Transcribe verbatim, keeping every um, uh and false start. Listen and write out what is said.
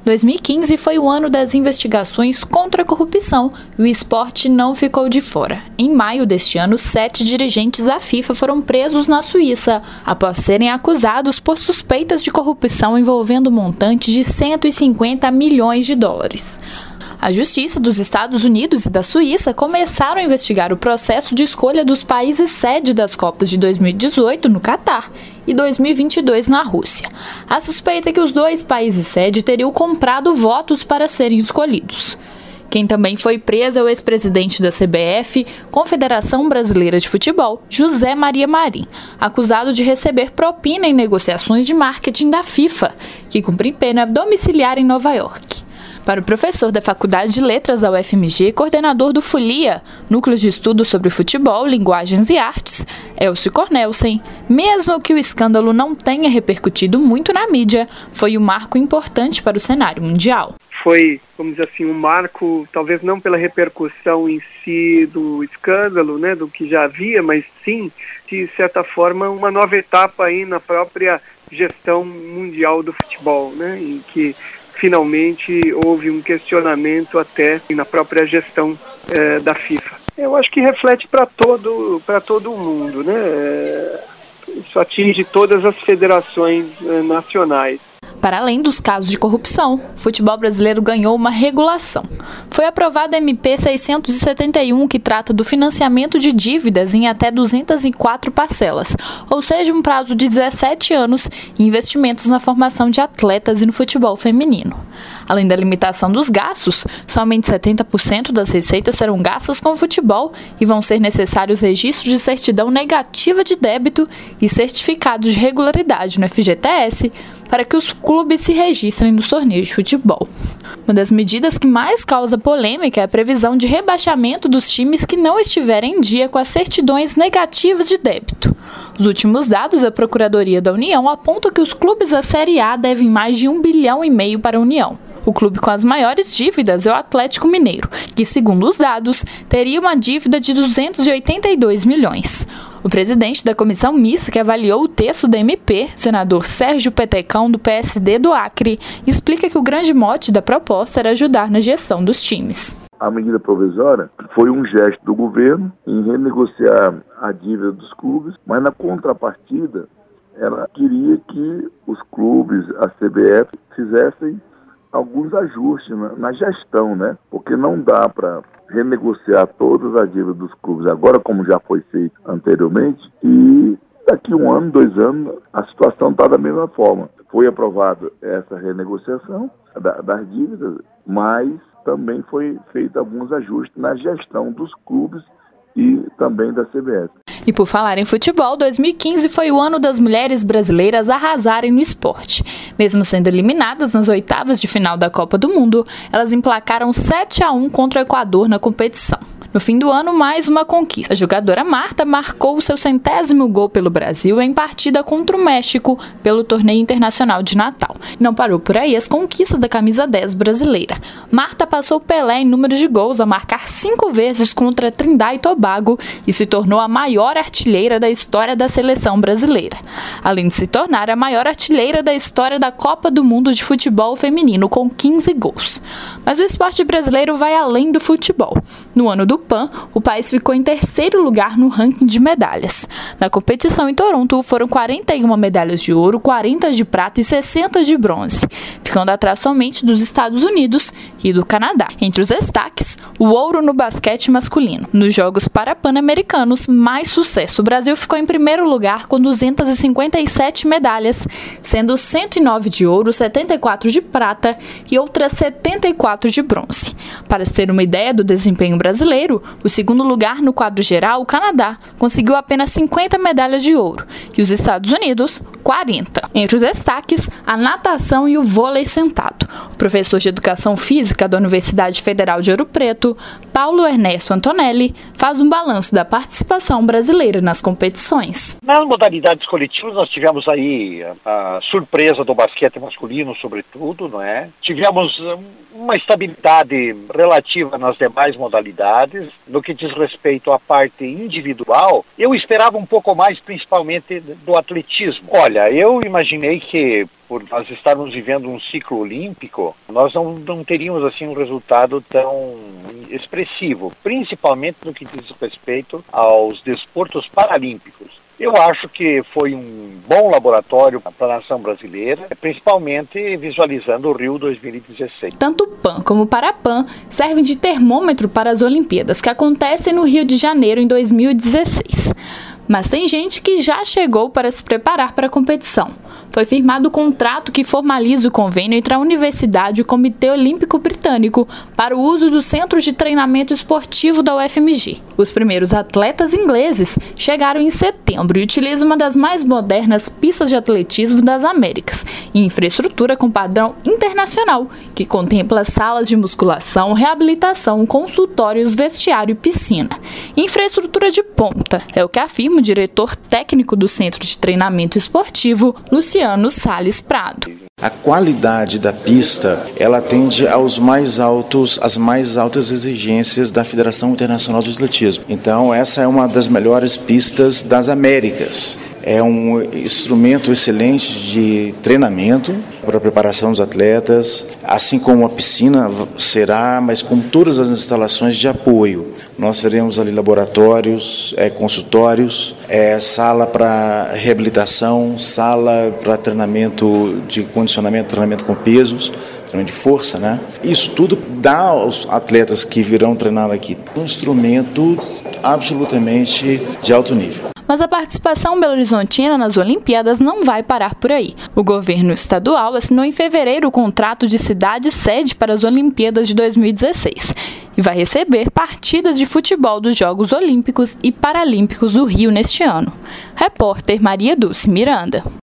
dois mil e quinze foi o ano das investigações contra a corrupção e o esporte não ficou de fora. Em maio deste ano, sete dirigentes da FIFA foram presos na Suíça, após serem acusados por suspeitas de corrupção envolvendo um montante de cento e cinquenta milhões de dólares. A Justiça dos Estados Unidos e da Suíça começaram a investigar o processo de escolha dos países sede das Copas de dois mil e dezoito no Catar e dois mil e vinte e dois na Rússia. A suspeita é que os dois países sede teriam comprado votos para serem escolhidos. Quem também foi preso é o ex-presidente da C B F, Confederação Brasileira de Futebol, José Maria Marim, acusado de receber propina em negociações de marketing da FIFA, que cumpre pena domiciliar em Nova York. Para o professor da Faculdade de Letras da U F M G, coordenador do FULIA, Núcleo de Estudos sobre Futebol, Linguagens e Artes, Elcio Cornelsen, mesmo que o escândalo não tenha repercutido muito na mídia, foi um marco importante para o cenário mundial. Foi, vamos dizer assim, um marco, talvez não pela repercussão em si do escândalo, né, do que já havia, mas sim, de certa forma, uma nova etapa aí na própria gestão mundial do futebol, né, em que finalmente houve um questionamento até na própria gestão eh, da FIFA. Eu acho que reflete para todo, para todo o mundo, né? Isso atinge todas as federações eh, nacionais. Para além dos casos de corrupção, o futebol brasileiro ganhou uma regulação. Foi aprovada a M P seiscentos e setenta e um, que trata do financiamento de dívidas em até duzentas e quatro parcelas, ou seja, um prazo de dezessete anos e investimentos na formação de atletas e no futebol feminino. Além da limitação dos gastos, somente setenta por cento das receitas serão gastas com o futebol e vão ser necessários registros de certidão negativa de débito e certificados de regularidade no F G T S para que os clubes se registrem nos torneios de futebol. Uma das medidas que mais causa polêmica é a previsão de rebaixamento dos times que não estiverem em dia com as certidões negativas de débito. Os últimos dados da Procuradoria da União apontam que os clubes da Série A devem mais de um bilhão e meio para a União. O clube com as maiores dívidas é o Atlético Mineiro, que, segundo os dados, teria uma dívida de duzentos e oitenta e dois milhões. O presidente da comissão mista que avaliou o texto da M P, senador Sérgio Petecão, do P S D do Acre, explica que o grande mote da proposta era ajudar na gestão dos times. A medida provisória foi um gesto do governo em renegociar a dívida dos clubes, mas na contrapartida ela queria que os clubes, a C B F, fizessem alguns ajustes na, na gestão, né? Porque não dá para renegociar todas as dívidas dos clubes agora, como já foi feito anteriormente, e daqui um ano, dois anos, a situação está da mesma forma. Foi aprovada essa renegociação da, das dívidas, mas também foi feito alguns ajustes na gestão dos clubes e também da C B F. E por falar em futebol, dois mil e quinze foi o ano das mulheres brasileiras arrasarem no esporte. Mesmo sendo eliminadas nas oitavas de final da Copa do Mundo, elas emplacaram sete a um contra o Equador na competição. No fim do ano, mais uma conquista. A jogadora Marta marcou o seu centésimo gol pelo Brasil em partida contra o México pelo Torneio Internacional de Natal. Não parou por aí as conquistas da camisa dez brasileira. Marta passou Pelé em número de gols a marcar cinco vezes contra Trindade e Tobago e se tornou a maior artilheira da história da seleção brasileira. Além de se tornar a maior artilheira da história da Copa do Mundo de Futebol Feminino com quinze gols. Mas o esporte brasileiro vai além do futebol. No ano do PAN, o país ficou em terceiro lugar no ranking de medalhas. Na competição em Toronto, foram quarenta e uma medalhas de ouro, quarenta de prata e sessenta de bronze, ficando atrás somente dos Estados Unidos e do Canadá. Entre os destaques, o ouro no basquete masculino. Nos Jogos Parapan-Americanos, mais sucesso. O Brasil ficou em primeiro lugar com duzentas e cinquenta e sete medalhas, sendo cento e nove de ouro, setenta e quatro de prata e outras setenta e quatro de bronze. Para se ter uma ideia do desempenho brasileiro, o segundo lugar no quadro geral, o Canadá, conseguiu apenas cinquenta medalhas de ouro e os Estados Unidos, quarenta. Entre os destaques, a natação e o vôlei sentado. O professor de Educação Física da Universidade Federal de Ouro Preto, Paulo Ernesto Antonelli, faz um balanço da participação brasileira nas competições. Nas modalidades coletivas nós tivemos aí a, a surpresa do basquete masculino, sobretudo, não é? Tivemos uma estabilidade relativa nas demais modalidades. vezes, no que diz respeito à parte individual, eu esperava um pouco mais, principalmente do atletismo. Olha, eu imaginei que, por nós estarmos vivendo um ciclo olímpico, nós não, não teríamos assim um resultado tão expressivo, principalmente no que diz respeito aos desportos paralímpicos. Eu acho que foi um bom laboratório para a nação brasileira, principalmente visualizando o Rio dois mil e dezesseis. Tanto o PAN como o Parapan servem de termômetro para as Olimpíadas, que acontecem no Rio de Janeiro em dois mil e dezesseis. Mas tem gente que já chegou para se preparar para a competição. Foi firmado o contrato que formaliza o convênio entre a Universidade e o Comitê Olímpico Britânico para o uso do Centro de Treinamento Esportivo da U F M G. Os primeiros atletas ingleses chegaram em setembro e utilizam uma das mais modernas pistas de atletismo das Américas, e infraestrutura com padrão internacional, que contempla salas de musculação, reabilitação, consultórios, vestiário e piscina. Infraestrutura de ponta, é o que afirma o diretor técnico do Centro de Treinamento Esportivo, Luciano Salles Prado. A qualidade da pista, ela atende aos mais altos, às mais altas exigências da Federação Internacional de Atletismo. Então, essa é uma das melhores pistas das Américas. É um instrumento excelente de treinamento para a preparação dos atletas, assim como a piscina será, mas com todas as instalações de apoio. Nós teremos ali laboratórios, é, consultórios, é, sala para reabilitação, sala para treinamento de condicionamento, treinamento com pesos, treinamento de força, né? Isso tudo dá aos atletas que virão treinar aqui um instrumento absolutamente de alto nível. Mas a participação belo-horizontina nas Olimpíadas não vai parar por aí. O governo estadual assinou em fevereiro o contrato de cidade-sede para as Olimpíadas de dois mil e dezesseis e vai receber partidas de futebol dos Jogos Olímpicos e Paralímpicos do Rio neste ano. Repórter Maria Dulce Miranda.